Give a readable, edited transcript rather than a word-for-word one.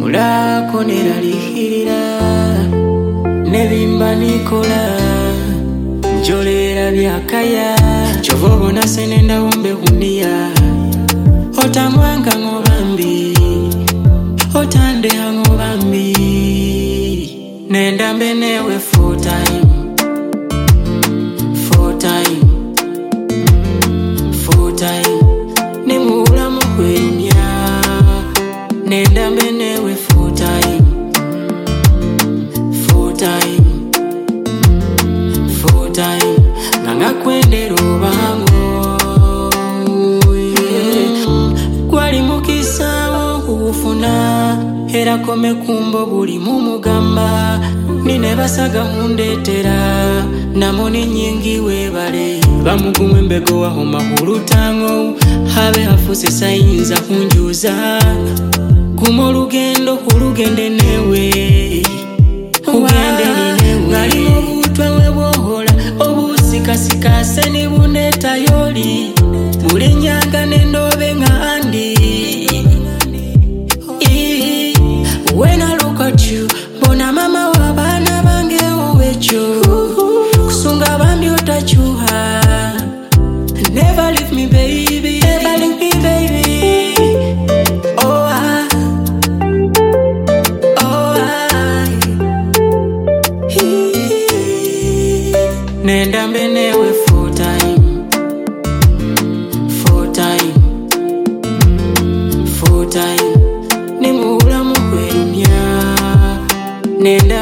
Mula konera lihirira nebimba nikola njolera byakaya chovobo na senenda umbe hundia otamwanga ngobambi otande ngobambi nenda mbenewe full time nimula mukwenya nenda mbenewe full time nanga kwendera obango kwali mukisa okufuna era kome kumbo buli mumugamba nine basaga hundetera namoni nyingi webale bamugumwe mbego wa homa hulutango habe hafuse sayinza kunjuza kumo lugendo hulugende newe ugende ninewe ngali mubutwe webohola obusikase ni buneta yoli buli nyanga nendobe ngandi. When I look at you bona mama wabana bange owecho kusunga bambi otachuha never leave me baby, never leave me baby. Oh I nenda mbenewe full time nimula mukwenya nenda